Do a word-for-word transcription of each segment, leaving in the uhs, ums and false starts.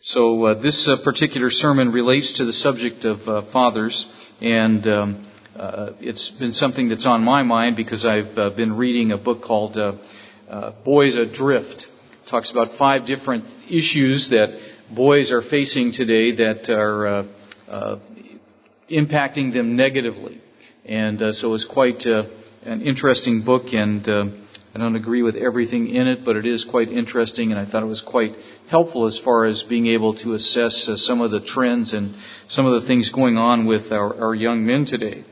So uh, this uh, particular sermon relates to the subject of uh, fathers, and um, uh, it's been something that's on my mind because I've uh, been reading a book called uh, uh, Boys Adrift. It talks about five different issues that boys are facing today that are uh, uh, impacting them negatively. And uh, so it's quite uh, an interesting book, and uh, I don't agree with everything in it, but it is quite interesting, and I thought it was quite helpful as far as being able to assess uh, some of the trends and some of the things going on with our, our young men today.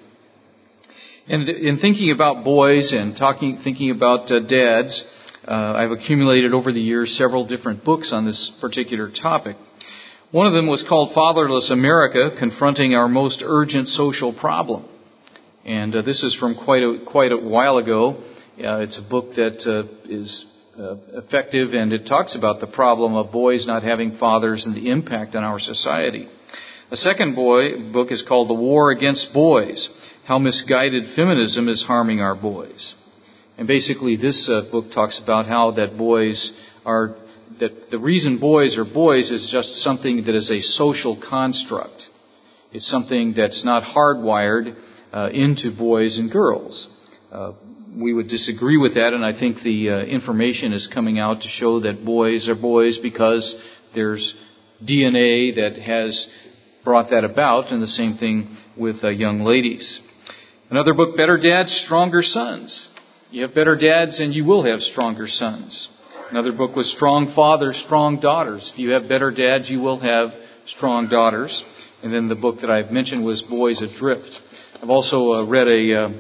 And in thinking about boys and talking, thinking about uh, dads, uh, I've accumulated over the years several different books on this particular topic. One of them was called Fatherless America, Confronting Our Most Urgent Social Problem. And uh, this is from quite a, quite a while ago. Uh, it's a book that uh, is uh, effective, and it talks about the problem of boys not having fathers and the impact on our society. A second boy book is called The War Against Boys, How Misguided Feminism is Harming Our Boys. And basically this uh, book talks about how that boys are, that the reason boys are boys is just something that is a social construct. It's something that's not hardwired uh, into boys and girls. Uh, We would disagree with that, and I think the uh, information is coming out to show that boys are boys because there's D N A that has brought that about, and the same thing with uh, young ladies. Another book, Better Dads, Stronger Sons. You have better dads and you will have stronger sons. Another book was Strong Fathers, Strong Daughters. If you have better dads, you will have strong daughters. And then the book that I've mentioned was Boys Adrift. I've also uh, read a uh,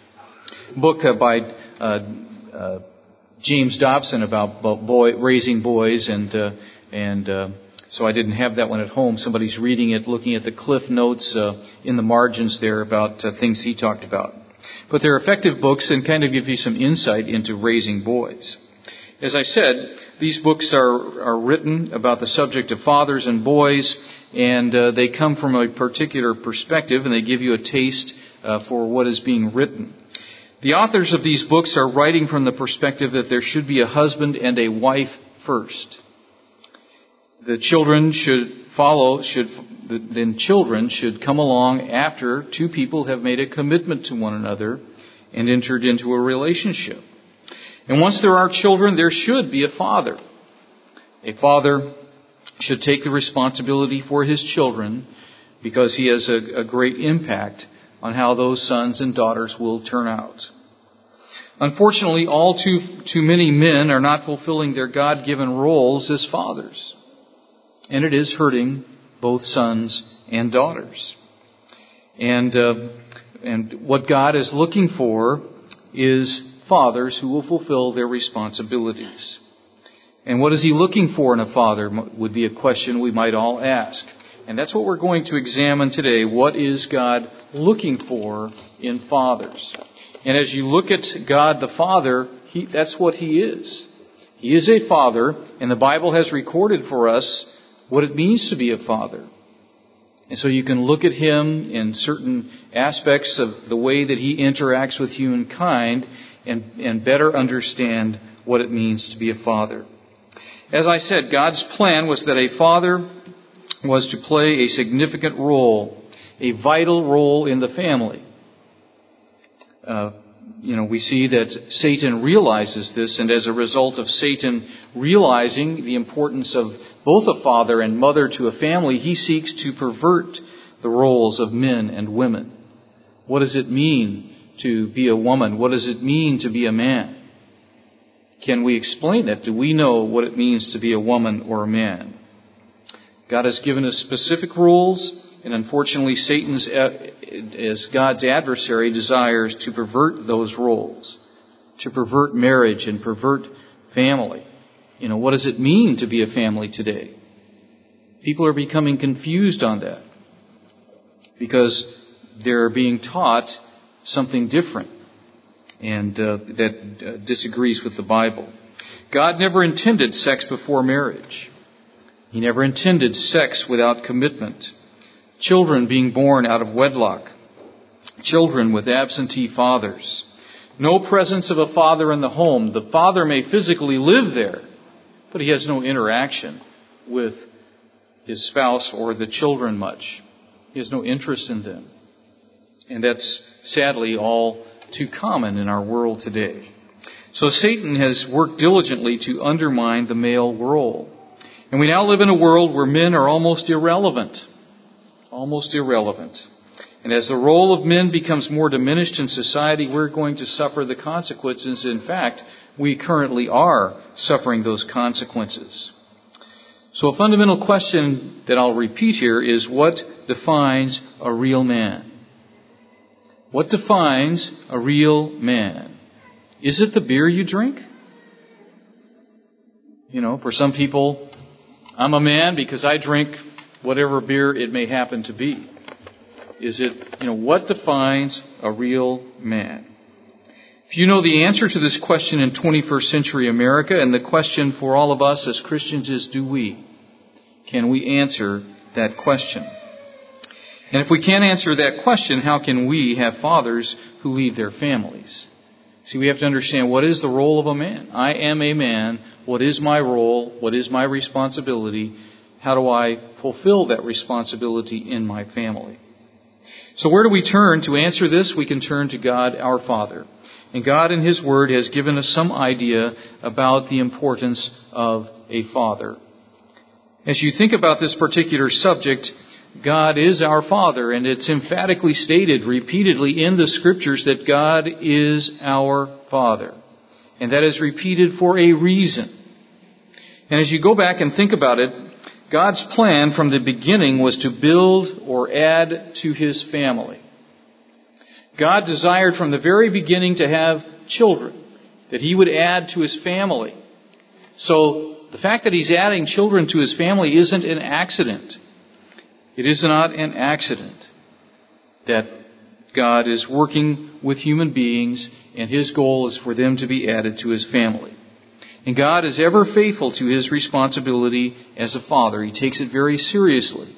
book uh, by uh, uh, James Dobson about boy, raising boys, and uh, and uh, so I didn't have that one at home. Somebody's reading it, looking at the cliff notes uh, in the margins there about uh, things he talked about. But they're effective books and kind of give you some insight into raising boys. As I said, these books are, are written about the subject of fathers and boys, and uh, they come from a particular perspective, and they give you a taste uh, for what is being written. The authors of these books are writing from the perspective that there should be a husband and a wife first. The children should follow, should, then children should come along after two people have made a commitment to one another and entered into a relationship. And once there are children, there should be a father. A father should take the responsibility for his children because he has a, a great impact on how those sons and daughters will turn out. Unfortunately, all too, too many men are not fulfilling their God-given roles as fathers. And it is hurting both sons and daughters. And, uh, and what God is looking for is fathers who will fulfill their responsibilities. And what is He looking for in a father would be a question we might all ask. And that's what we're going to examine today. What is God looking for in fathers? And as you look at God the Father, he, that's what He is. He is a father, and the Bible has recorded for us what it means to be a father. And so you can look at Him in certain aspects of the way that He interacts with humankind and, and better understand what it means to be a father. As I said, God's plan was that a father was to play a significant role, a vital role in the family. Uh, you know, we see that Satan realizes this, and as a result of Satan realizing the importance of both a father and mother to a family, he seeks to pervert the roles of men and women. What does it mean to be a woman? What does it mean to be a man? Can we explain it? Do we know what it means to be a woman or a man? God has given us specific rules, and unfortunately Satan's, as God's adversary, desires to pervert those roles, to pervert marriage and pervert family. You know, what does it mean to be a family today? People are becoming confused on that because they're being taught something different and uh, that uh, disagrees with the Bible. God never intended sex before marriage. He never intended sex without commitment. Children being born out of wedlock. Children with absentee fathers. No presence of a father in the home. The father may physically live there, but he has no interaction with his spouse or the children much. He has no interest in them. And that's sadly all too common in our world today. So Satan has worked diligently to undermine the male role. And we now live in a world where men are almost irrelevant. Almost irrelevant. And as the role of men becomes more diminished in society, we're going to suffer the consequences. In fact, we currently are suffering those consequences. So a fundamental question that I'll repeat here is, what defines a real man? What defines a real man? Is it the beer you drink? You know, for some people, I'm a man because I drink whatever beer it may happen to be. Is it, you know, what defines a real man? If you know the answer to this question in twenty-first century America, and the question for all of us as Christians is, do we? Can we answer that question? And if we can't answer that question, how can we have fathers who leave their families? See, we have to understand, what is the role of a man? I am a man. What is my role? What is my responsibility? How do I fulfill that responsibility in my family? So where do we turn to answer this? We can turn to God, our Father. And God in His Word has given us some idea about the importance of a father. As you think about this particular subject, God is our Father, and it's emphatically stated repeatedly in the Scriptures that God is our Father. And that is repeated for a reason. And as you go back and think about it, God's plan from the beginning was to build or add to His family. God desired from the very beginning to have children, that He would add to His family. So the fact that He's adding children to His family isn't an accident. It is not an accident that God is working with human beings, and His goal is for them to be added to His family. And God is ever faithful to His responsibility as a father. He takes it very seriously.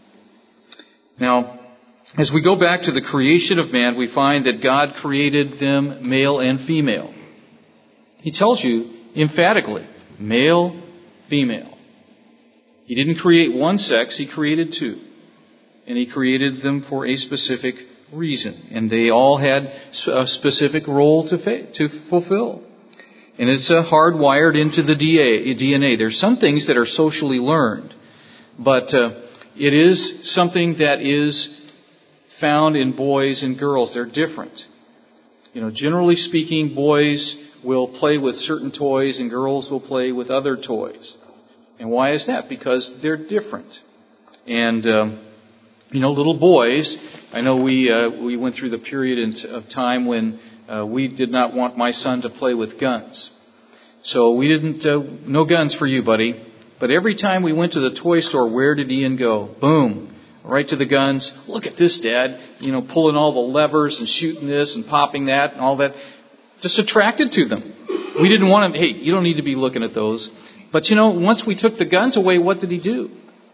Now, as we go back to the creation of man, we find that God created them male and female. He tells you emphatically, male, female. He didn't create one sex, He created two. And He created them for a specific reason. And they all had a specific role to, fa- to fulfill. And it's uh, hardwired into the D N A. There's some things that are socially learned. But uh, it is something that is found in boys and girls. They're different. You know, generally speaking, boys will play with certain toys and girls will play with other toys. And why is that? Because they're different. And, um, you know, little boys, I know we uh, we went through the period in t- of time when uh, we did not want my son to play with guns. So we didn't, uh, no guns for you, buddy. But every time we went to the toy store, where did Ian go? Boom. Right to the guns. Look at this, Dad. You know, pulling all the levers and shooting this and popping that and all that. Just attracted to them. We didn't want him, hey, you don't need to be looking at those. But you know, once we took the guns away, what did he do?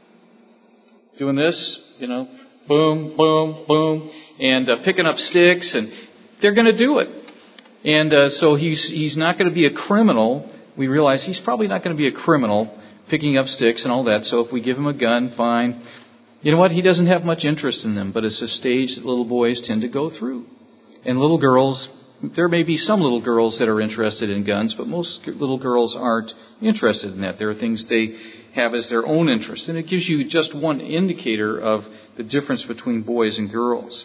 Doing this, you know, boom, boom, boom, and uh, picking up sticks, and they're going to do it. And uh, so he's he's not going to be a criminal. We realize he's probably not going to be a criminal picking up sticks and all that. So if we give him a gun, fine. You know what? He doesn't have much interest in them, but it's a stage that little boys tend to go through. And little girls, there may be some little girls that are interested in guns, but most little girls aren't interested in that. There are things they have as their own interest. And it gives you just one indicator of the difference between boys and girls.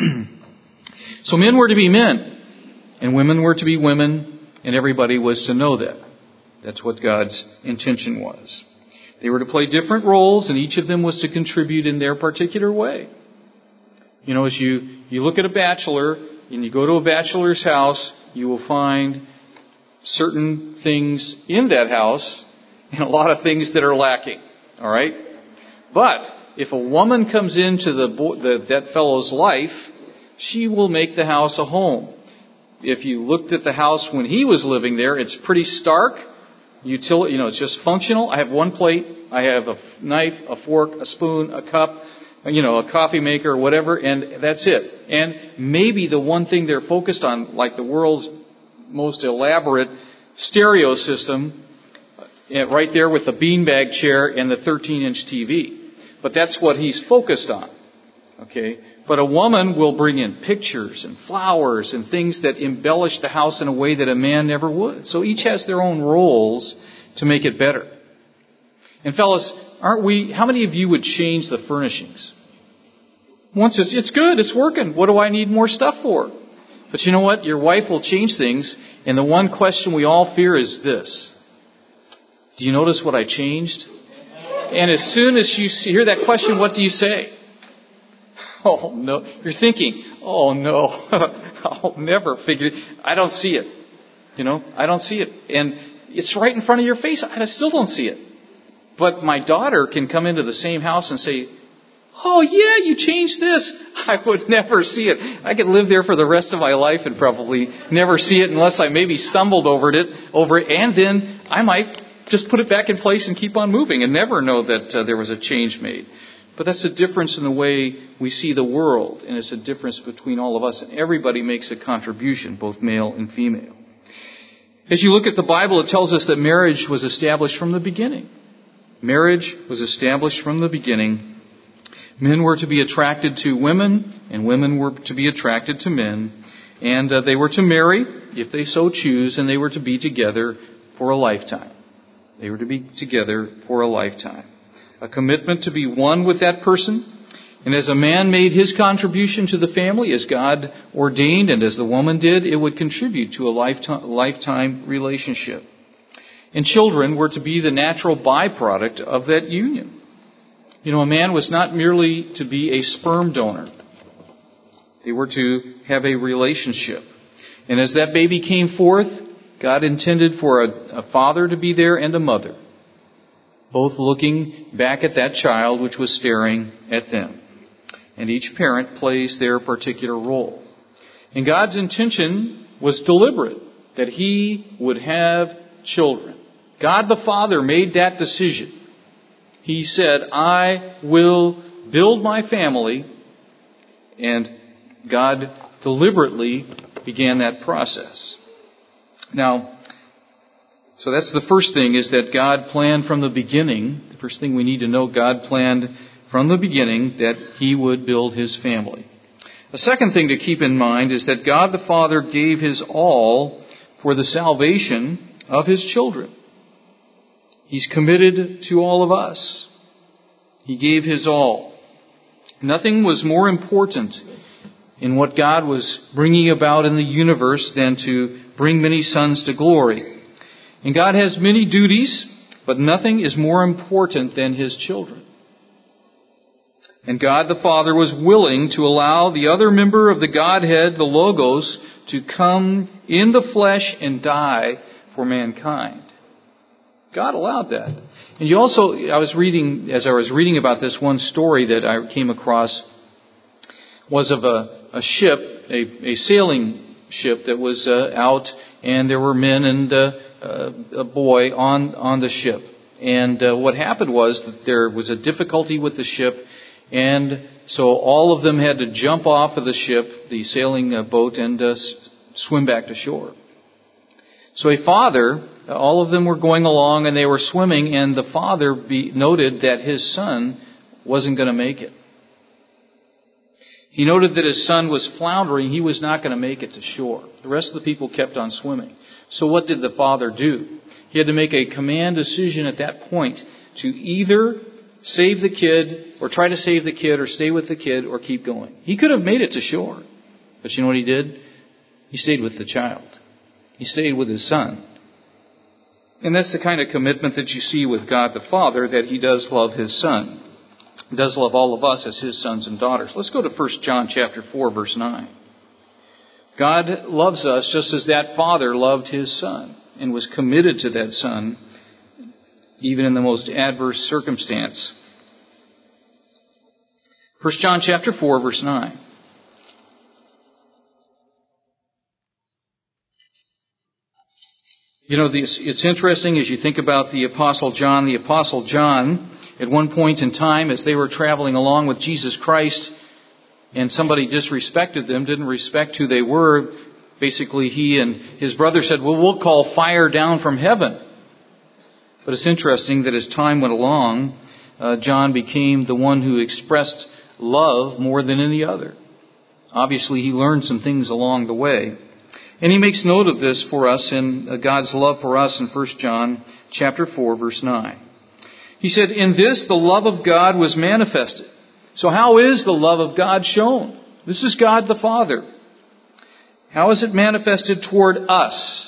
So men were to be men, and women were to be women, and everybody was to know that. That's what God's intention was. They were to play different roles, and each of them was to contribute in their particular way. You know, as you, you look at a bachelor, and you go to a bachelor's house, you will find certain things in that house, and a lot of things that are lacking. All right? But if a woman comes into the, the that fellow's life, she will make the house a home. If you looked at the house when he was living there, it's pretty stark. Util, you know, it's just functional. I have one plate. I have a knife, a fork, a spoon, a cup, you know, a coffee maker, whatever, and that's it. And maybe the one thing they're focused on, like the world's most elaborate stereo system, right there with the beanbag chair and the thirteen inch T V. But that's what he's focused on. Okay? But a woman will bring in pictures and flowers and things that embellish the house in a way that a man never would. So each has their own roles to make it better. And fellas, aren't we, how many of you would change the furnishings? Once it's, it's good, it's working. What do I need more stuff for? But you know what? Your wife will change things, and the one question we all fear is this. Do you notice what I changed? And as soon as you see, hear that question, what do you say? Oh, no. You're thinking, oh, no. I'll never figure it. I don't see it. You know, I don't see it. And it's right in front of your face. I still don't see it. But my daughter can come into the same house and say, oh, yeah, you changed this. I would never see it. I could live there for the rest of my life and probably never see it unless I maybe stumbled over it, over it, and then I might just put it back in place and keep on moving and never know that uh, there was a change made. But that's a difference in the way we see the world, and it's a difference between all of us. And everybody makes a contribution, both male and female. As you look at the Bible, it tells us that marriage was established from the beginning. Marriage was established from the beginning. Men were to be attracted to women, and women were to be attracted to men. And uh, they were to marry, if they so choose, and they were to be together for a lifetime. They were to be together for a lifetime. A commitment to be one with that person. And as a man made his contribution to the family, as God ordained, and as the woman did, it would contribute to a lifetime, lifetime relationship. And children were to be the natural byproduct of that union. You know, a man was not merely to be a sperm donor. They were to have a relationship. And as that baby came forth, God intended for a, a father to be there and a mother, both looking back at that child which was staring at them. And each parent plays their particular role. And God's intention was deliberate, that He would have children. God the Father made that decision. He said, I will build my family, and God deliberately began that process. Now, so that's the first thing, is that God planned from the beginning. The first thing we need to know, God planned from the beginning that He would build His family. The second thing to keep in mind is that God the Father gave His all for the salvation of His children. He's committed to all of us. He gave His all. Nothing was more important in what God was bringing about in the universe than to bring many sons to glory. And God has many duties, but nothing is more important than His children. And God the Father was willing to allow the other member of the Godhead, the Logos, to come in the flesh and die for mankind. God allowed that. And you also, I was reading, as I was reading about this, one story that I came across was of a, a ship, a, a sailing ship that was uh, out, and there were men and uh, uh, a boy on, on the ship. And uh, what happened was that there was a difficulty with the ship, and so all of them had to jump off of the ship, the sailing uh, boat, and uh, s- swim back to shore. So a father, all of them were going along and they were swimming, and the father be, noted that his son wasn't going to make it. He noted that his son was floundering. He was not going to make it to shore. The rest of the people kept on swimming. So what did the father do? He had to make a command decision at that point to either save the kid, or try to save the kid, or stay with the kid, or keep going. He could have made it to shore. But you know what he did? He stayed with the child. He stayed with his son. And that's the kind of commitment that you see with God the Father, that He does love His Son. He does love all of us as His sons and daughters. Let's go to First John chapter four, verse nine. God loves us just as that Father loved His Son and was committed to that Son, even in the most adverse circumstance. First John chapter four, verse nine. You know, it's interesting as you think about the Apostle John. The Apostle John, at one point in time, as they were traveling along with Jesus Christ, and somebody disrespected them, didn't respect who they were, basically he and his brother said, well, we'll call fire down from heaven. But it's interesting that as time went along, uh, John became the one who expressed love more than any other. Obviously, he learned some things along the way. And he makes note of this for us in uh, God's love for us in First John chapter four, verse nine. He said, "In this the love of God was manifested." So how is the love of God shown? This is God the Father. How is it manifested toward us?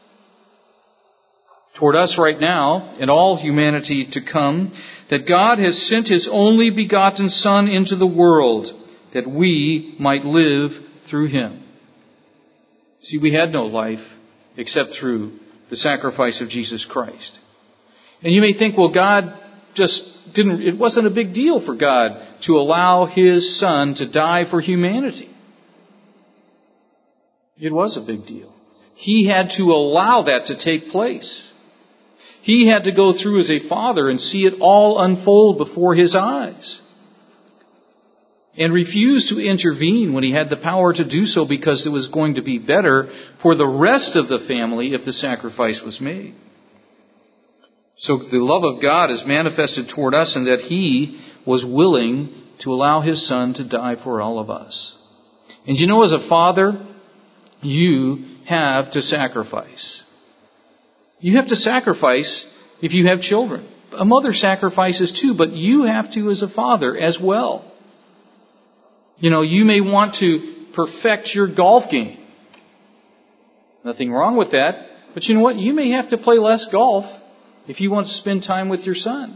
Toward us right now and all humanity to come, that God has sent His only begotten Son into the world, that we might live through Him. See, we had no life except through the sacrifice of Jesus Christ. And you may think, well, God just didn't, it wasn't a big deal for God to allow His Son to die for humanity. It was a big deal. He had to allow that to take place. He had to go through as a father and see it all unfold before His eyes. And refuse to intervene when He had the power to do so, because it was going to be better for the rest of the family if the sacrifice was made. So the love of God is manifested toward us in that He was willing to allow His Son to die for all of us. And you know, as a father, you have to sacrifice. You have to sacrifice if you have children. A mother sacrifices too, but you have to as a father as well. You know, you may want to perfect your golf game. Nothing wrong with that. But you know what? You may have to play less golf if you want to spend time with your son.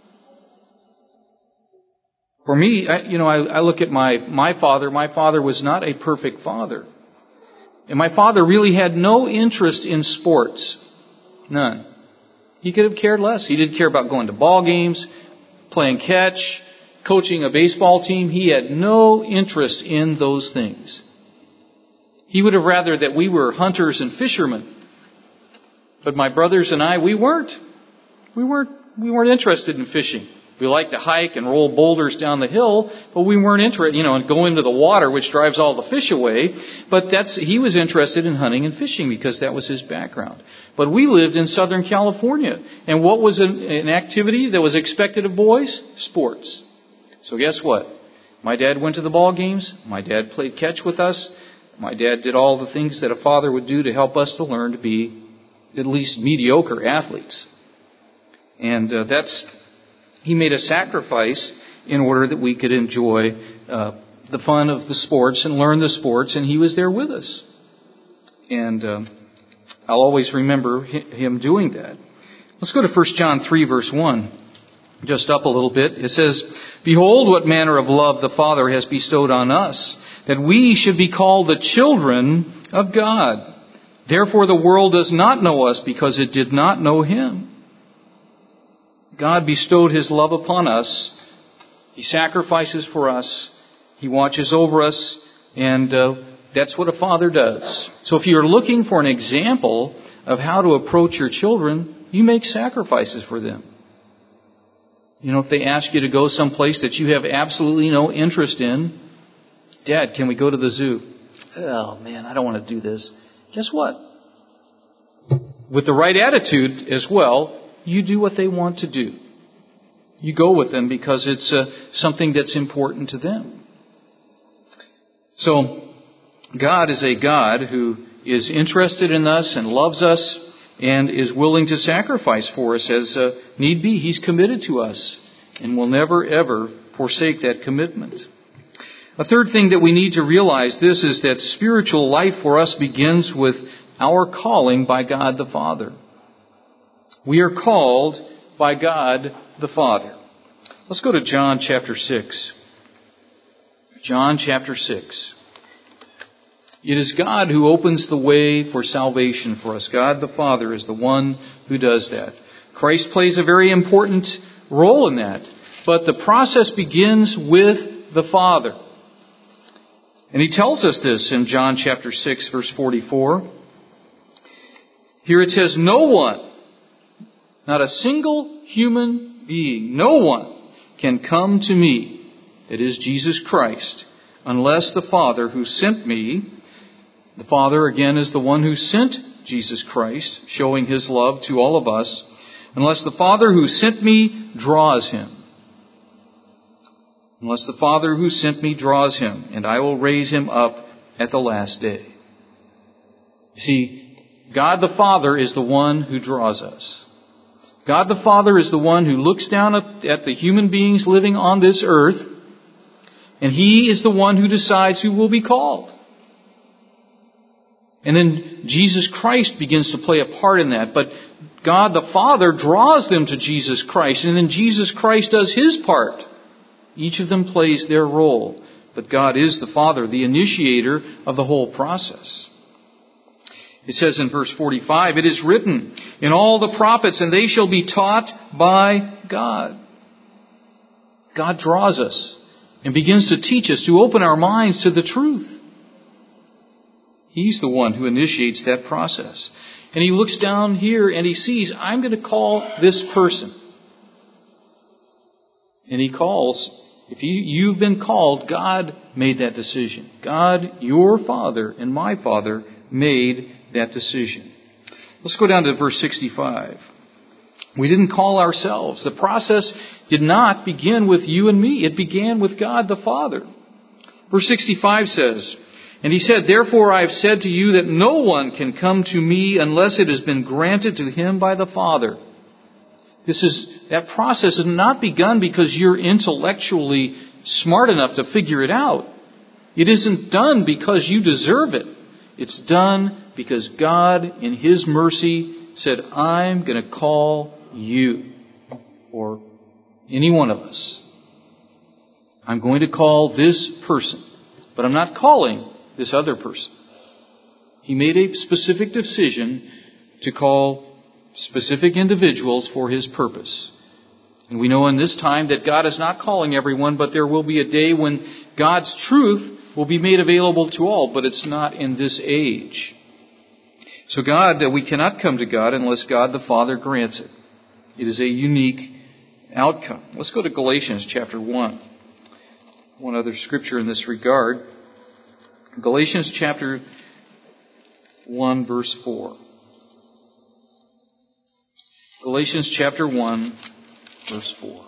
For me, I, you know, I, I look at my, my father. My father was not a perfect father. And my father really had no interest in sports. None. He could have cared less. He didn't care about going to ball games, playing catch, coaching a baseball team. He had no interest in those things. He would have rather that we were hunters and fishermen. But my brothers and I, we weren't. We weren't, we weren't interested in fishing. We liked to hike and roll boulders down the hill, but we weren't interested, you know, in going into the water, which drives all the fish away. But that's, he was interested in hunting and fishing because that was his background. But we lived in Southern California. And what was an, an activity that was expected of boys? Sports. So guess what? My dad went to the ball games. My dad played catch with us. My dad did all the things that a father would do to help us to learn to be at least mediocre athletes. And uh, that's, he made a sacrifice in order that we could enjoy uh, the fun of the sports and learn the sports, and he was there with us. And uh, I'll always remember him doing that. Let's go to First John three, verse one. Just up a little bit. It says, "Behold what manner of love the Father has bestowed on us, that we should be called the children of God. Therefore the world does not know us, because it did not know Him." God bestowed His love upon us. He sacrifices for us. He watches over us. And uh, that's what a father does. So if you're looking for an example of how to approach your children, you make sacrifices for them. You know, if they ask you to go someplace that you have absolutely no interest in, "Dad, can we go to the zoo?" "Oh man, I don't want to do this." Guess what? With the right attitude as well, you do what they want to do. You go with them because it's uh, something that's important to them. So, God is a God who is interested in us and loves us and is willing to sacrifice for us as uh, need be. He's committed to us and will never, ever forsake that commitment. A third thing that we need to realize this is that spiritual life for us begins with our calling by God the Father. We are called by God the Father. Let's go to John chapter six. John chapter six. It is God who opens the way for salvation for us. God the Father is the one who does that. Christ plays a very important role in that. But the process begins with the Father. And He tells us this in John chapter six, verse forty-four. Here it says, "No one," not a single human being, "no one can come to me," that is Jesus Christ, "unless the Father who sent me," the Father again is the one who sent Jesus Christ, showing His love to all of us, "unless the Father who sent me draws him." unless the Father who sent me draws him, and I will raise him up at the last day. You see, God the Father is the one who draws us. God the Father is the one who looks down at the human beings living on this earth, and He is the one who decides who will be called. And then Jesus Christ begins to play a part in that. But God the Father draws them to Jesus Christ, and then Jesus Christ does His part. Each of them plays their role. But God is the Father, the initiator of the whole process. It says in verse forty-five, it is written in all the prophets, and they shall be taught by God. God draws us and begins to teach us, to open our minds to the truth. He's the one who initiates that process. And He looks down here and He sees, I'm going to call this person. And He calls, if you, you've been called, God made that decision. God, your Father and my Father, made that decision. Let's go down to verse sixty-five. We didn't call ourselves. The process did not begin with you and me. It began with God the Father. Verse sixty-five says, and He said, therefore I have said to you that no one can come to me unless it has been granted to him by the Father. This is, that process has not begun because you're intellectually smart enough to figure it out. It isn't done because you deserve it. It's done because God, in His mercy, said, I'm going to call you, or any one of us. I'm going to call this person, but I'm not calling this other person. He made a specific decision to call specific individuals for His purpose. And we know in this time that God is not calling everyone, but there will be a day when God's truth will be made available to all, but it's not in this age. So God, we cannot come to God unless God the Father grants it. It is a unique outcome. Let's go to Galatians chapter one. One other scripture in this regard. Galatians chapter one, verse four. Galatians chapter one, verse four.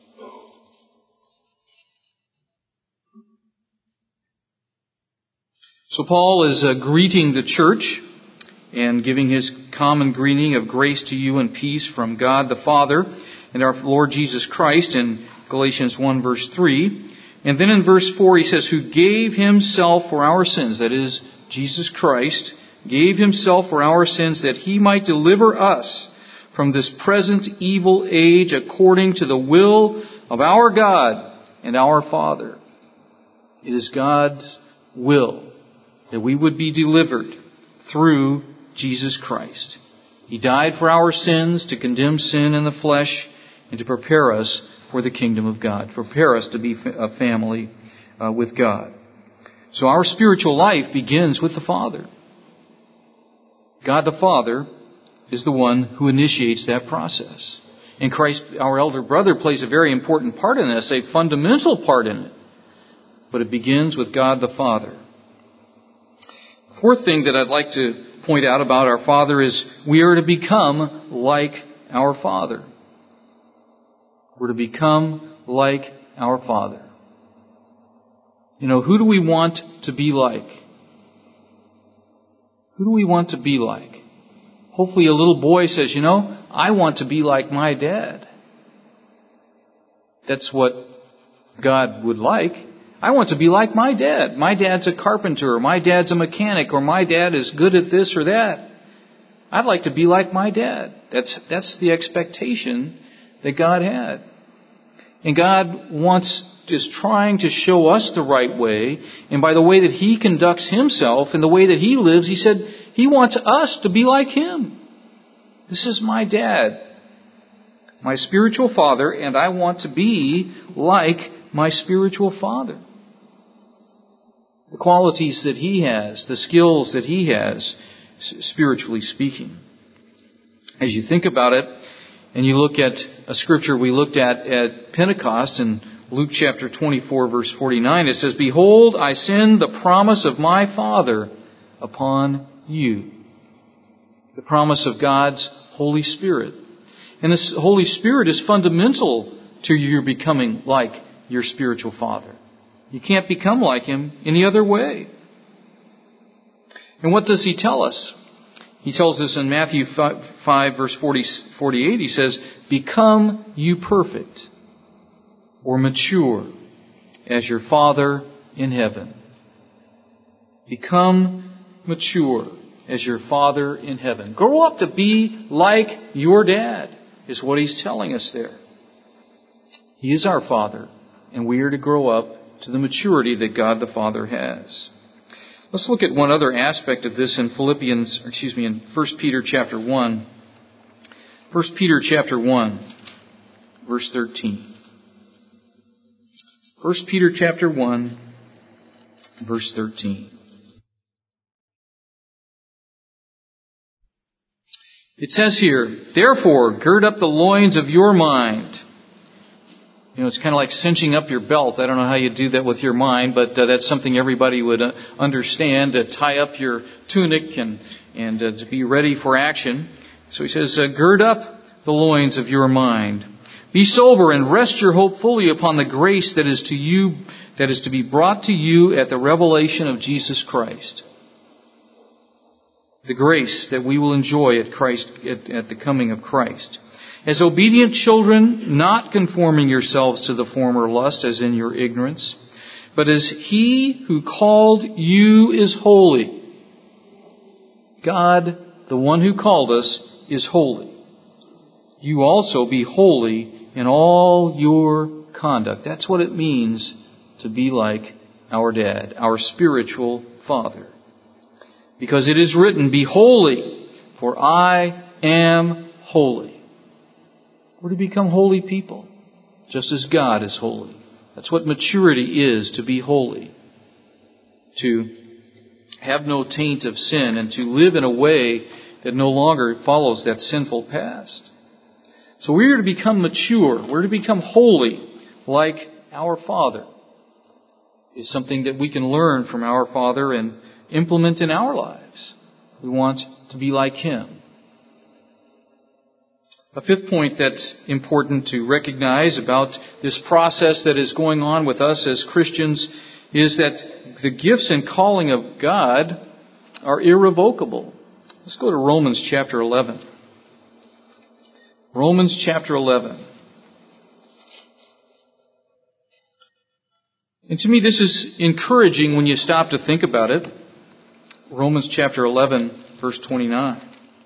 So Paul is uh, greeting the church and giving his common greeting of grace to you and peace from God the Father and our Lord Jesus Christ in Galatians one, verse three. And then in verse four he says, who gave Himself for our sins, that is, Jesus Christ, gave Himself for our sins that He might deliver us from this present evil age according to the will of our God and our Father. It is God's will that we would be delivered through Jesus Christ. He died for our sins to condemn sin in the flesh and to prepare us for the kingdom of God, prepare us to be a family uh, with God. So our spiritual life begins with the Father. God the Father is the one who initiates that process. And Christ, our elder brother, plays a very important part in this, a fundamental part in it. But it begins with God the Father. The fourth thing that I'd like to point out about our Father is we are to become like our Father. We're to become like our Father. You know, who do we want to be like? Who do we want to be like? Hopefully a little boy says, you know, I want to be like my dad. That's what God would like. I want to be like my dad. My dad's a carpenter, or my dad's a mechanic, or my dad is good at this or that. I'd like to be like my dad. That's, that's the expectation that God had. And God wants, is trying to show us the right way. And by the way that He conducts Himself and the way that He lives, He said He wants us to be like Him. This is my dad, my spiritual father, and I want to be like my spiritual father. The qualities that he has, the skills that he has, spiritually speaking. As you think about it, and you look at a scripture we looked at at Pentecost in Luke chapter twenty-four, verse forty-nine, it says, behold, I send the promise of my Father upon you. The promise of God's Holy Spirit. And this Holy Spirit is fundamental to your becoming like your spiritual father. You can't become like him any other way. And what does he tell us? He tells us in Matthew five, verse forty, forty-eight, he says, become you perfect or mature as your Father in heaven. Become mature as your Father in heaven. Grow up to be like your dad, is what he's telling us there. He is our Father, and we are to grow up to the maturity that God the Father has. Let's look at one other aspect of this in Philippians, or excuse me, in First Peter chapter one. First Peter chapter one, verse thirteen. First Peter chapter one, verse thirteen. It says here, therefore, gird up the loins of your mind. You know, it's kind of like cinching up your belt. I don't know how you do that with your mind, but uh, that's something everybody would uh, understand, to tie up your tunic and, and uh, to be ready for action. So he says, uh, gird up the loins of your mind. Be sober and rest your hope fully upon the grace that is to you, that is to be brought to you at the revelation of Jesus Christ. The grace that we will enjoy at Christ, at, at the coming of Christ. As obedient children, not conforming yourselves to the former lust as in your ignorance, but as He who called you is holy. God, the one who called us, is holy. You also be holy in all your conduct. That's what it means to be like our dad, our spiritual father. Because it is written, be holy, for I am holy. We're to become holy people, just as God is holy. That's what maturity is, to be holy. To have no taint of sin and to live in a way that no longer follows that sinful past. So we're to become mature. We're to become holy like our Father. It's something that we can learn from our Father and implement in our lives. We want to be like Him. A fifth point that's important to recognize about this process that is going on with us as Christians is that the gifts and calling of God are irrevocable. Let's go to Romans chapter eleven. Romans chapter eleven. And to me this is encouraging when you stop to think about it. Romans chapter eleven, verse twenty-nine.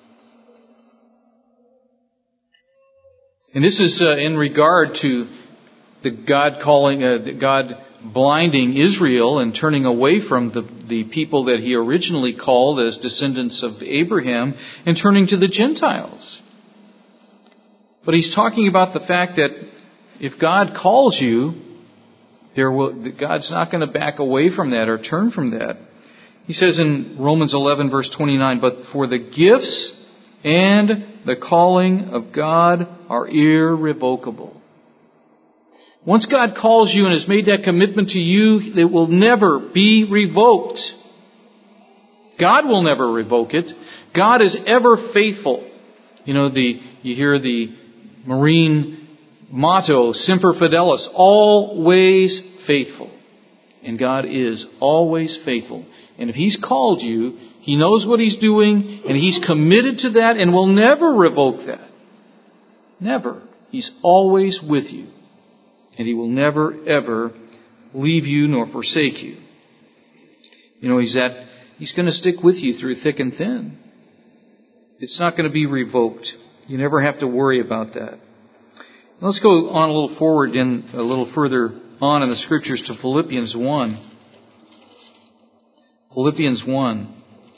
And this is uh, in regard to the God calling, uh, the God blinding Israel and turning away from the, the people that He originally called as descendants of Abraham and turning to the Gentiles. But He's talking about the fact that if God calls you, there will, God's not going to back away from that or turn from that. He says in Romans eleven, verse twenty-nine, but for the gifts and the calling of God are irrevocable. Once God calls you and has made that commitment to you, it will never be revoked. God will never revoke it. God is ever faithful. You know, the you hear the Marine motto, Semper Fidelis, always faithful. And God is always faithful. And if He's called you, He knows what He's doing, and He's committed to that and will never revoke that. Never. He's always with you. And He will never, ever leave you nor forsake you. You know, He's that, He's going to stick with you through thick and thin. It's not going to be revoked. You never have to worry about that. Let's go on a little forward in a little further on in the Scriptures to Philippians one. Philippians one.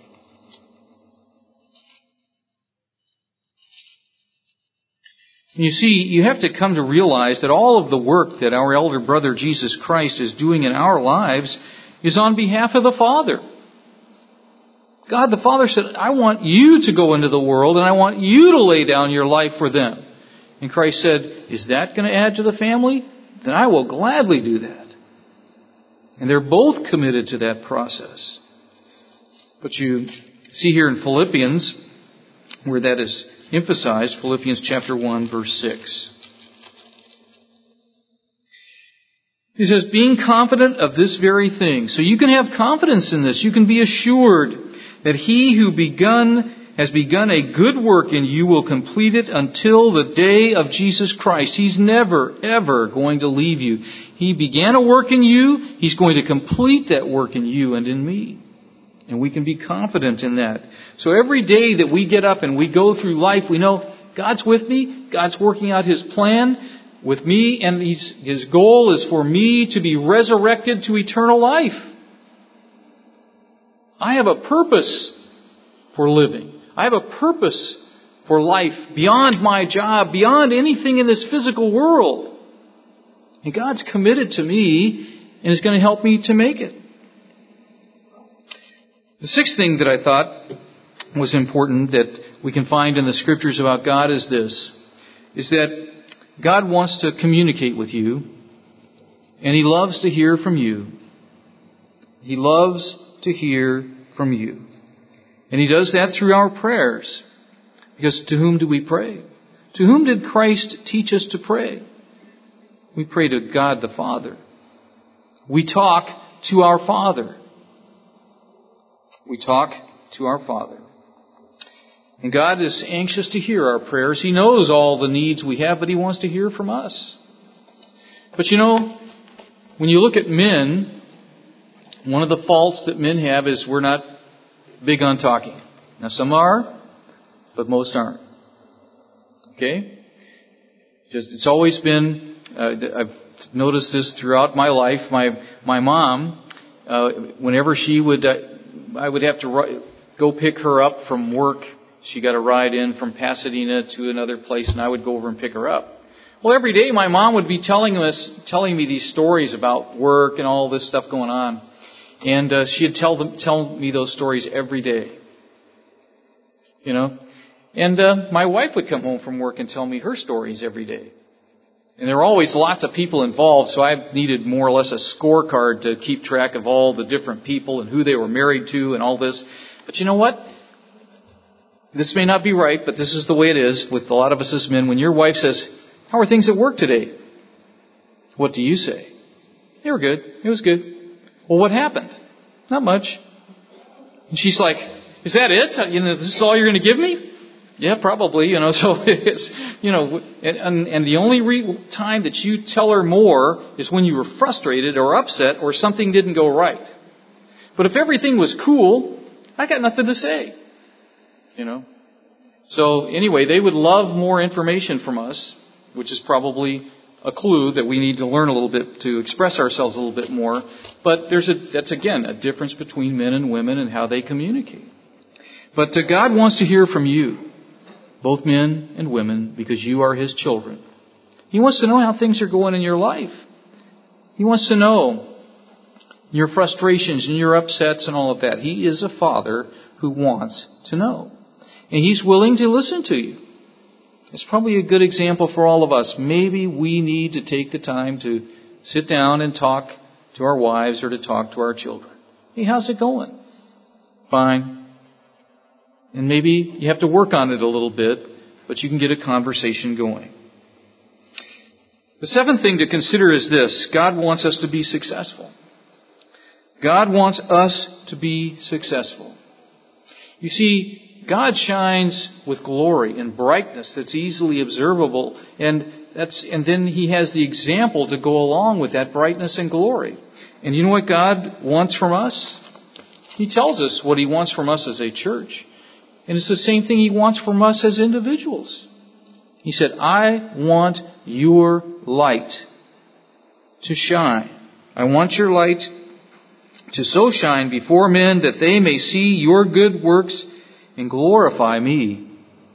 You see, you have to come to realize that all of the work that our elder brother Jesus Christ is doing in our lives is on behalf of the Father. God the Father said, I want you to go into the world and I want you to lay down your life for them. And Christ said, is that going to add to the family? Then I will gladly do that. And they're both committed to that process. But you see here in Philippians, where that is emphasized, Philippians chapter one, verse six. He says, being confident of this very thing. So you can have confidence in this. You can be assured that He who begun has begun a good work in you will complete it until the day of Jesus Christ. He's never, ever going to leave you. He began a work in you. He's going to complete that work in you and in me. And we can be confident in that. So every day that we get up and we go through life, we know God's with me. God's working out His plan with me. And His, His goal is for me to be resurrected to eternal life. I have a purpose for living. I have a purpose for life beyond my job, beyond anything in this physical world. And God's committed to me and is going to help me to make it. The sixth thing that I thought was important that we can find in the Scriptures about God is this, is that God wants to communicate with you, and He loves to hear from you. He loves to hear from you. And He does that through our prayers. Because to whom do we pray? To whom did Christ teach us to pray? We pray to God the Father. We talk to our Father. We talk to our Father. And God is anxious to hear our prayers. He knows all the needs we have, but He wants to hear from us. But you know, when you look at men, one of the faults that men have is we're not big on talking. Now some are, but most aren't. Okay? Just, it's always been, uh, I've noticed this throughout my life. My my mom, uh, whenever she would, uh, I would have to ri- go pick her up from work. She got a ride in from Pasadena to another place, and I would go over and pick her up. Well, every day my mom would be telling us, telling me these stories about work and all this stuff going on. And uh, she'd tell them, tell me those stories every day. You know? And uh, my wife would come home from work and tell me her stories every day. And there were always lots of people involved, so I needed more or less a scorecard to keep track of all the different people and who they were married to and all this. But you know what? This may not be right, but this is the way it is with a lot of us as men. When your wife says, "How are things at work today?" What do you say? "They were good. It was good." "Well, what happened?" "Not much." And she's like, "Is that it? You know, this is all you're going to give me?" "Yeah, probably." You know, so it's, you know, and, and the only re- time that you tell her more is when you were frustrated or upset or something didn't go right. But if everything was cool, I got nothing to say. You know. So anyway, they would love more information from us, which is probably a clue that we need to learn a little bit to express ourselves a little bit more. But there's a, that's again, a difference between men and women and how they communicate. But uh, God wants to hear from you, both men and women, because you are His children. He wants to know how things are going in your life. He wants to know your frustrations and your upsets and all of that. He is a Father who wants to know. And He's willing to listen to you. It's probably a good example for all of us. Maybe we need to take the time to sit down and talk to our wives or to talk to our children. "Hey, how's it going?" "Fine." And maybe you have to work on it a little bit, but you can get a conversation going. The seventh thing to consider is this. God wants us to be successful. God wants us to be successful. You see, God shines with glory and brightness that's easily observable, and that's and then He has the example to go along with that brightness and glory. And you know what God wants from us? He tells us what He wants from us as a church. And it's the same thing He wants from us as individuals. He said, "I want your light to shine. I want your light to so shine before men that they may see your good works and glorify me."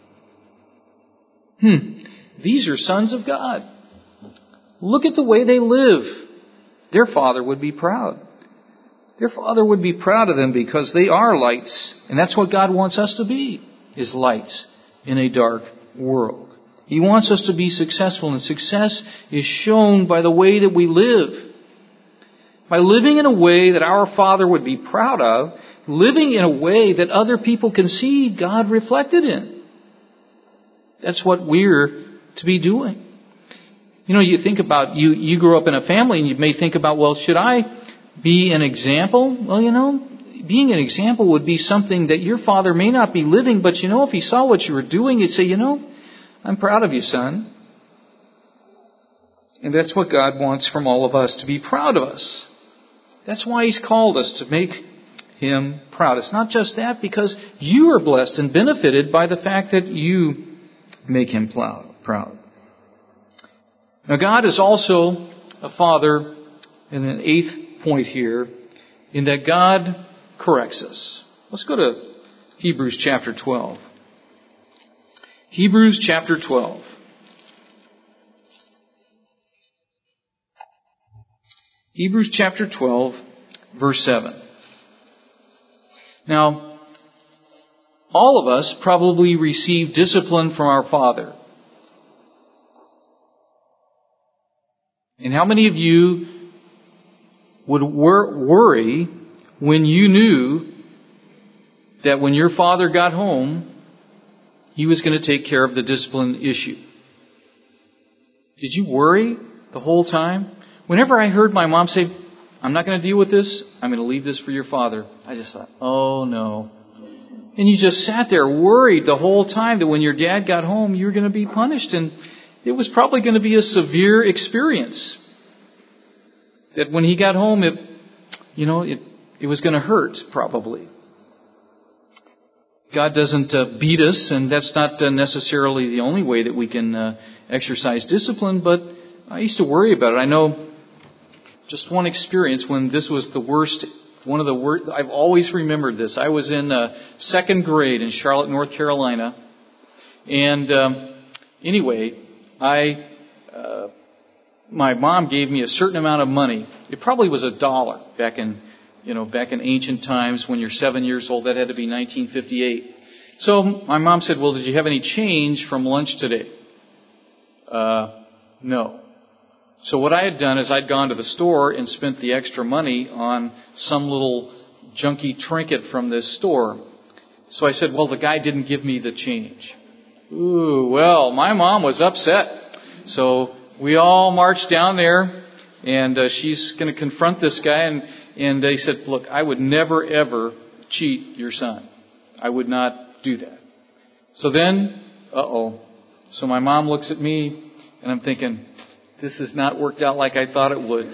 Hmm. These are sons of God. Look at the way they live. Their Father would be proud. Their Father would be proud of them because they are lights. And that's what God wants us to be, is lights in a dark world. He wants us to be successful, and success is shown by the way that we live. By living in a way that our Father would be proud of, living in a way that other people can see God reflected in. That's what we're to be doing. You know, you think about, you, you grew up in a family and you may think about, well, should I be an example? Well, you know, being an example would be something that your father may not be living, but you know, if he saw what you were doing, he'd say, you know, I'm proud of you, son. And that's what God wants from all of us, to be proud of us. That's why He's called us, to make Him proud. It's not just that, because you are blessed and benefited by the fact that you make Him proud. Now, God is also a Father, in an eighth point here, in that God corrects us. Let's go to Hebrews chapter twelve. Hebrews chapter twelve. Hebrews chapter twelve, verse seven. Now, all of us probably receive discipline from our Father. And how many of you would wor- worry when you knew that when your father got home, he was going to take care of the discipline issue? Did you worry the whole time? Whenever I heard my mom say, I'm not going to deal with this, I'm going to leave this for your father, I just thought, oh no. And you just sat there worried the whole time that when your dad got home, you were going to be punished. And it was probably going to be a severe experience. That when he got home, it, you know, it, it was going to hurt, probably. God doesn't uh, beat us, and that's not uh, necessarily the only way that we can uh, exercise discipline, but I used to worry about it. I know just one experience when this was the worst, one of the worst, I've always remembered this. I was in uh, second grade in Charlotte, North Carolina, and um, anyway, I... Uh, my mom gave me a certain amount of money. It probably was a dollar back in, you know, back in ancient times when you're seven years old. That had to be nineteen fifty-eight. So my mom said, well, did you have any change from lunch today? Uh, no. So what I had done is I'd gone to the store and spent the extra money on some little junky trinket from this store. So I said, well, the guy didn't give me the change. Ooh, well, my mom was upset. So we all marched down there, and uh, she's going to confront this guy, and, and uh, he said, look, I would never, ever cheat your son. I would not do that. So then, uh-oh. So my mom looks at me, and I'm thinking, this has not worked out like I thought it would.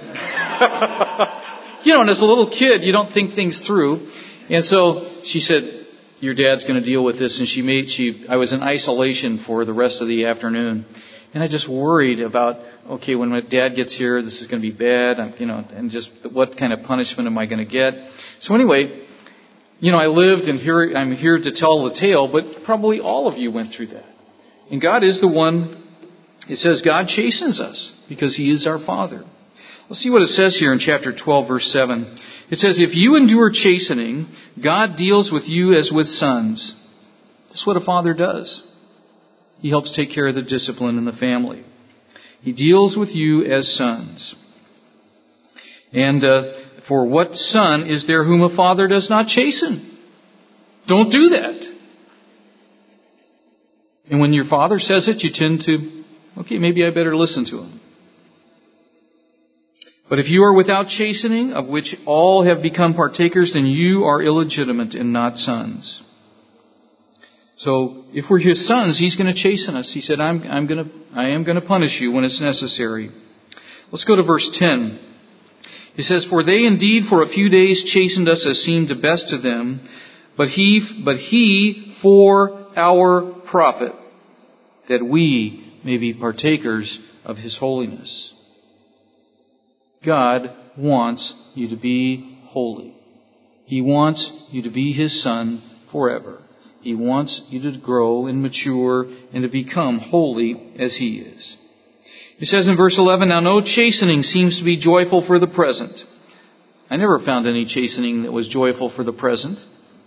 You know, and as a little kid, you don't think things through. And so she said, your dad's going to deal with this, and she made, she, I was in isolation for the rest of the afternoon. And I just worried about, okay, when my dad gets here, this is going to be bad, I'm, you know, and just what kind of punishment am I going to get? So anyway, you know, I lived, and here I'm here to tell the tale, but probably all of you went through that. And God is the one, it says God chastens us because He is our Father. Let's see what it says here in chapter twelve, verse seven. It says, if you endure chastening, God deals with you as with sons. That's what a father does. He helps take care of the discipline in the family. He deals with you as sons. And uh, for what son is there whom a father does not chasten? Don't do that. And when your father says it, you tend to, okay, maybe I better listen to him. But if you are without chastening, of which all have become partakers, then you are illegitimate and not sons. So if we're His sons, He's going to chasten us. He said, I'm, I'm going to, I am going to punish you when it's necessary. Let's go to verse ten. He says, for they indeed for a few days chastened us as seemed best to them, but He, but He for our profit, that we may be partakers of His holiness. God wants you to be holy. He wants you to be His son forever. He wants you to grow and mature and to become holy as He is. He says in verse eleven, now no chastening seems to be joyful for the present. I never found any chastening that was joyful for the present.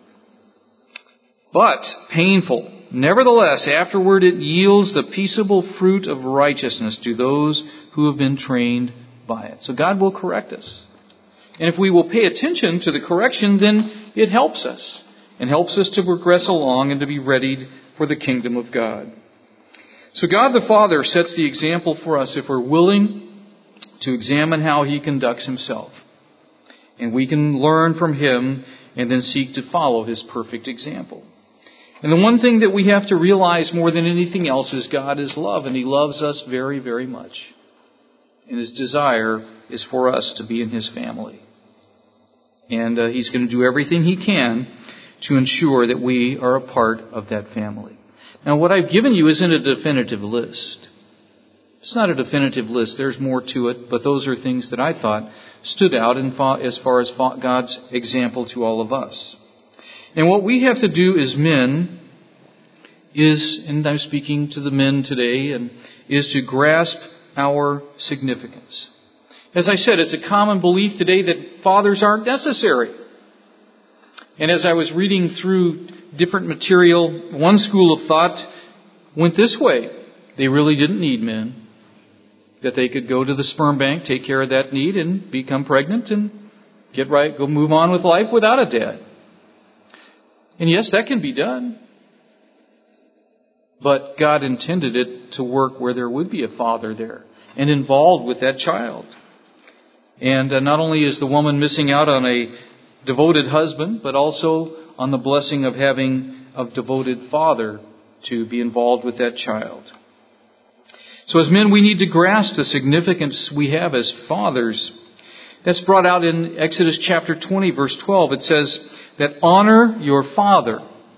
But painful. Nevertheless, afterward it yields the peaceable fruit of righteousness to those who have been trained by it. So God will correct us. And if we will pay attention to the correction, then it helps us. And helps us to progress along and to be readied for the kingdom of God. So God the Father sets the example for us if we're willing to examine how He conducts Himself. And we can learn from Him and then seek to follow His perfect example. And the one thing that we have to realize more than anything else is God is love, and He loves us very, very much. And His desire is for us to be in His family. And uh, He's going to do everything He can to ensure that we are a part of that family. Now, what I've given you isn't a definitive list. It's not a definitive list. There's more to it, but those are things that I thought stood out in fa- as far as fa- God's example to all of us. And what we have to do as men is, and I'm speaking to the men today, and is to grasp our significance. As I said, it's a common belief today that fathers aren't necessary. And as I was reading through different material, one school of thought went this way. They really didn't need men. That they could go to the sperm bank, take care of that need, and become pregnant and get right, go move on with life without a dad. And yes, that can be done. But God intended it to work where there would be a father there and involved with that child. And uh, not only is the woman missing out on a devoted husband, but also on the blessing of having a devoted father to be involved with that child. So as men, we need to grasp the significance we have as fathers. That's brought out in Exodus chapter twenty, verse twelve. It says that honor your father.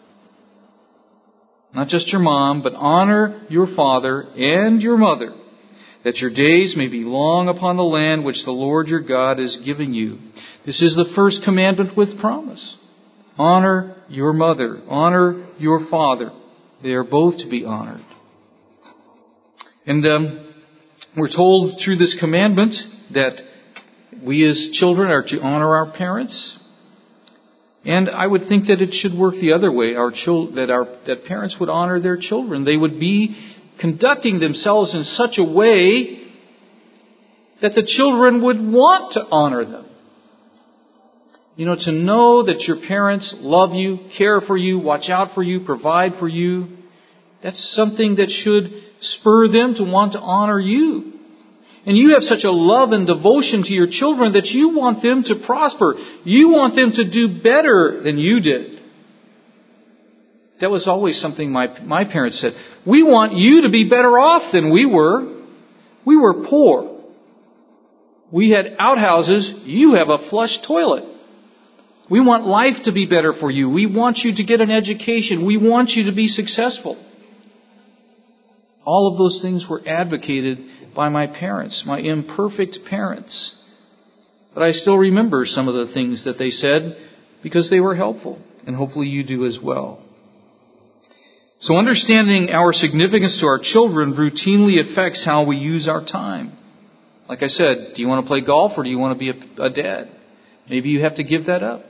Not just your mom, but honor your father and your mother, that your days may be long upon the land which the Lord your God is giving you. This is the first commandment with promise. Honor your mother. Honor your father. They are both to be honored. And um, we're told through this commandment that we as children are to honor our parents. And I would think that it should work the other way. Our chil- that our that parents would honor their children. They would be conducting themselves in such a way that the children would want to honor them. You know, to know that your parents love you, care for you, watch out for you, provide for you, that's something that should spur them to want to honor you. And you have such a love and devotion to your children that you want them to prosper. You want them to do better than you did. That was always something my my parents said. We want you to be better off than we were. We were poor. We had outhouses. You have a flush toilet. We want life to be better for you. We want you to get an education. We want you to be successful. All of those things were advocated by my parents, my imperfect parents. But I still remember some of the things that they said because they were helpful. And hopefully you do as well. So understanding our significance to our children routinely affects how we use our time. Like I said, do you want to play golf or do you want to be a, a dad? Maybe you have to give that up.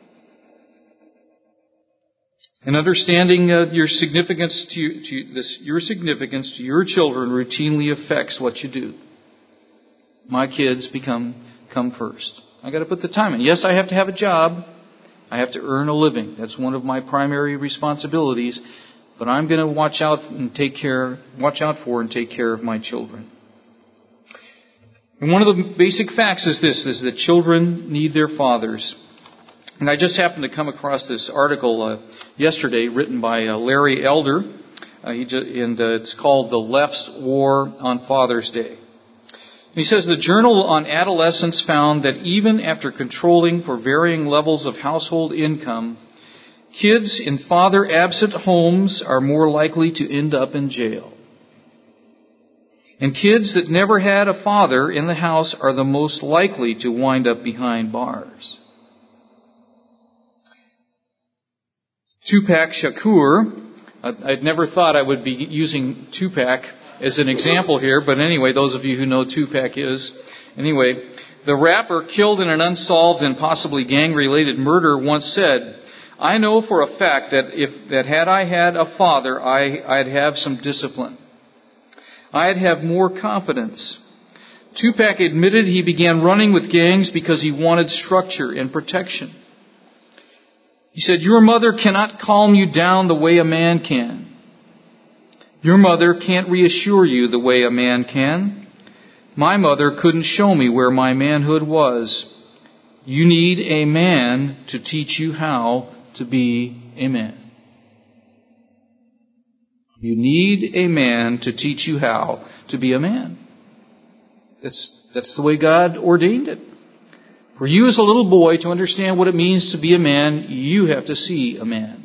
And understanding uh, your significance to, to this, your significance to your children routinely affects what you do. My kids become come first. I got to put the time in. Yes, I have to have a job. I have to earn a living. That's one of my primary responsibilities. But I'm going to watch out and take care, watch out for and take care of my children. And one of the basic facts is this: is that children need their fathers. And I just happened to come across this article uh, yesterday written by uh, Larry Elder, uh, he just, and uh, it's called The Left's War on Father's Day. And he says the Journal on Adolescence found that even after controlling for varying levels of household income, kids in father-absent homes are more likely to end up in jail. And kids that never had a father in the house are the most likely to wind up behind bars. Tupac Shakur, I'd never thought I would be using Tupac as an example here, but anyway, those of you who know Tupac is, anyway, the rapper killed in an unsolved and possibly gang-related murder once said, "I know for a fact that if that had I had a father, I, I'd have some discipline. I'd have more confidence." Tupac admitted he began running with gangs because he wanted structure and protection. He said, "Your mother cannot calm you down the way a man can. Your mother can't reassure you the way a man can. My mother couldn't show me where my manhood was. You need a man to teach you how to be a man. You need a man to teach you how to be a man. That's, that's the way God ordained it. For you as a little boy to understand what it means to be a man, you have to see a man.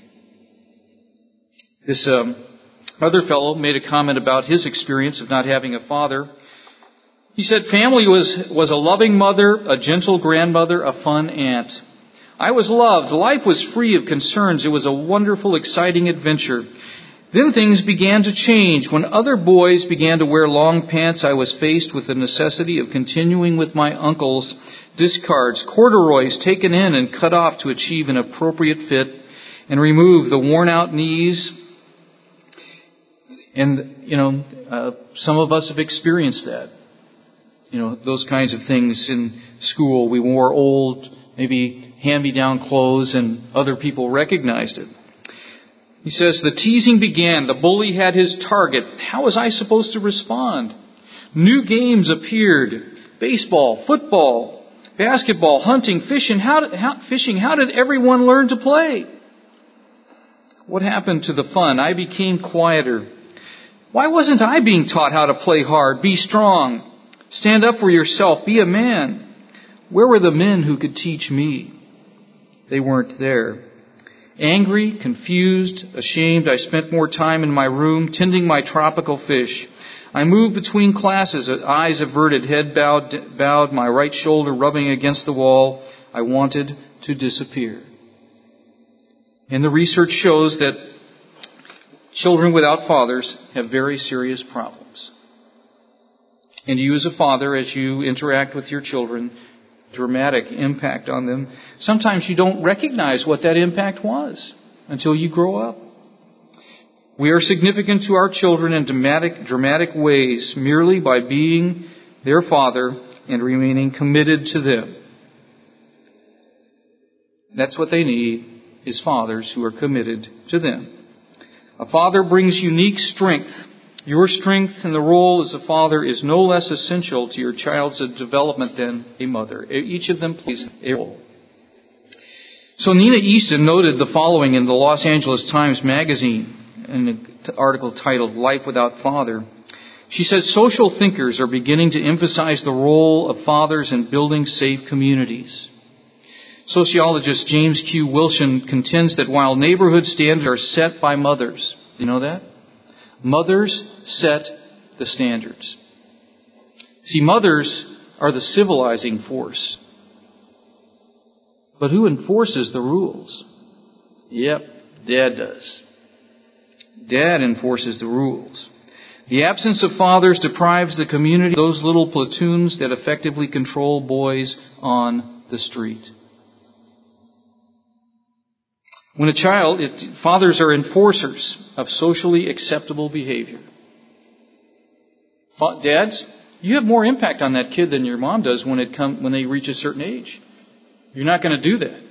This um, other fellow made a comment about his experience of not having a father. He said, family was, was a loving mother, a gentle grandmother, a fun aunt. I was loved. Life was free of concerns. It was a wonderful, exciting adventure. Then things began to change. When other boys began to wear long pants, I was faced with the necessity of continuing with my uncle's discards, corduroys taken in and cut off to achieve an appropriate fit and remove the worn-out knees. And, you know, uh, some of us have experienced that. You know, those kinds of things in school. We wore old, maybe hand-me-down clothes, and other people recognized it. He says, the teasing began. The bully had his target. How was I supposed to respond? New games appeared. Baseball, football, basketball, hunting, fishing. How did, how, fishing. How did everyone learn to play? What happened to the fun? I became quieter. Why wasn't I being taught how to play hard, be strong, stand up for yourself, be a man? Where were the men who could teach me? They weren't there. Angry, confused, ashamed, I spent more time in my room tending my tropical fish. I moved between classes, eyes averted, head bowed, bowed, my right shoulder rubbing against the wall. I wanted to disappear. And the research shows that children without fathers have very serious problems. And you as a father, as you interact with your children, dramatic impact on them. Sometimes you don't recognize what that impact was until you grow up. We are significant to our children in dramatic, dramatic ways merely by being their father and remaining committed to them. That's what they need, is fathers who are committed to them. A father brings unique strength. Your strength in the role as a father is no less essential to your child's development than a mother. Each of them plays a role. So Nina Easton noted the following in the Los Angeles Times Magazine, in an article titled Life Without Father. She said, social thinkers are beginning to emphasize the role of fathers in building safe communities. Sociologist James Q. Wilson contends that while neighborhood standards are set by mothers, do you know that? Mothers set the standards. See, mothers are the civilizing force. But who enforces the rules? Yep, Dad does. Dad enforces the rules. The absence of fathers deprives the community of those little platoons that effectively control boys on the street. When a child, it, fathers are enforcers of socially acceptable behavior. Dads, you have more impact on that kid than your mom does when it come, when they reach a certain age. You're not going to do that.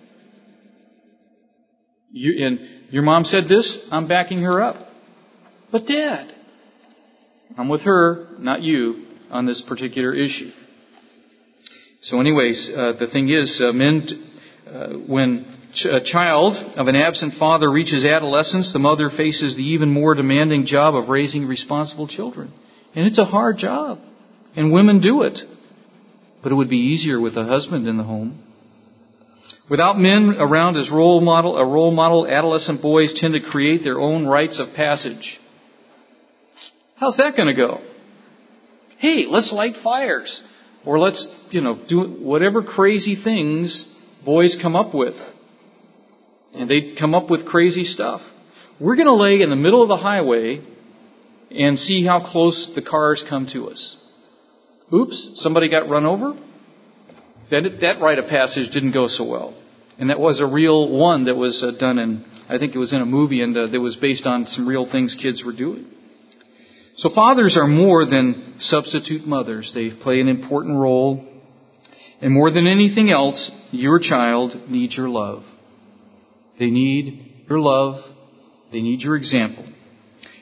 You, and your mom said this, I'm backing her up. But Dad, I'm with her, not you, on this particular issue. So anyways, uh, the thing is, uh, men, uh, when a child of an absent father reaches adolescence, the mother faces the even more demanding job of raising responsible children. And it's a hard job. And women do it. But it would be easier with a husband in the home. Without men around as role model, a role model, adolescent boys tend to create their own rites of passage. How's that going to go? Hey, let's light fires. Or let's, you know, do whatever crazy things boys come up with. And they come up with crazy stuff. We're going to lay in the middle of the highway and see how close the cars come to us. Oops, somebody got run over? That, that rite of passage didn't go so well. And that was a real one that was uh, done in, I think it was in a movie, and uh, that was based on some real things kids were doing. So fathers are more than substitute mothers. They play an important role. And more than anything else, your child needs your love. They need your love. They need your example.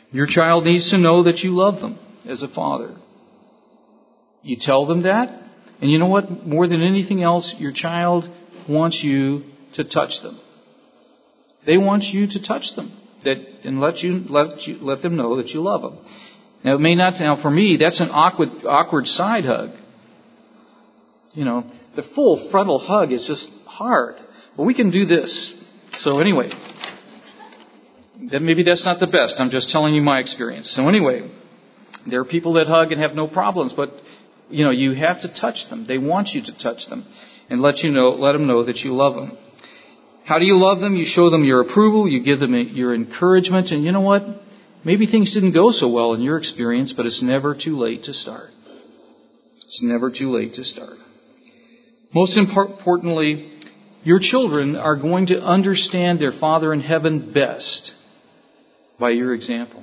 Your child needs to know that you love them as a father. You tell them that, and you know what? More than anything else, your child wants you to touch them. They want you to touch them, that and let you let you let them know that you love them. Now, it may not. Now, for me, that's an awkward awkward side hug. You know, the full frontal hug is just hard. But we can do this. So anyway, then maybe that's not the best. I'm just telling you my experience. So anyway, there are people that hug and have no problems, but you know, you have to touch them. They want you to touch them and let you know, let them know that you love them. How do you love them? You show them your approval. You give them your encouragement. And you know what? Maybe things didn't go so well in your experience, but it's never too late to start. It's never too late to start. Most importantly, your children are going to understand their Father in heaven best by your example.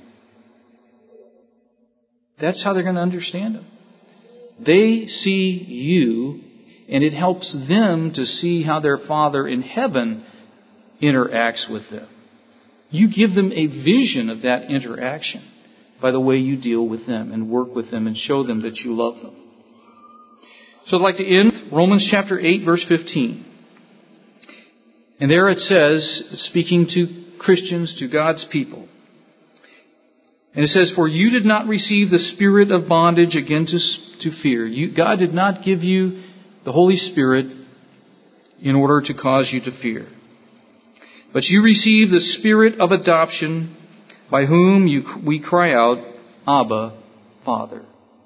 That's how they're going to understand Him. They see you, and it helps them to see how their Father in heaven interacts with them. You give them a vision of that interaction by the way you deal with them and work with them and show them that you love them. So I'd like to end Romans chapter eight, verse fifteen. And there it says, speaking to Christians, to God's people. And it says, for you did not receive the spirit of bondage again to, to fear. You, God did not give you the Holy Spirit in order to cause you to fear. But you received the spirit of adoption, by whom you, we cry out, Abba, Father.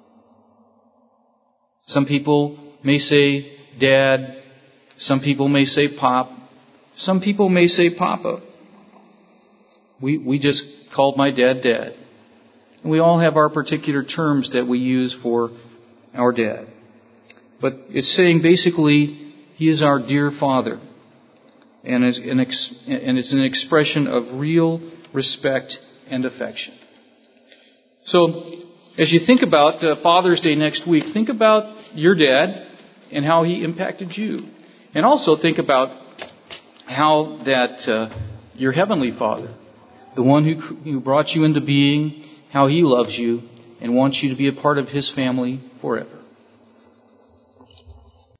Some people may say Dad. Some people may say Pop. Some people may say Papa. We we just called my dad Dad. And we all have our particular terms that we use for our dad. But it's saying basically, He is our dear Father. And it's an, ex- and it's an expression of real respect and affection. So, as you think about uh, Father's Day next week, think about your dad and how he impacted you. And also think about how that uh, your Heavenly Father, the one who, who brought you into being, how He loves you and wants you to be a part of His family forever.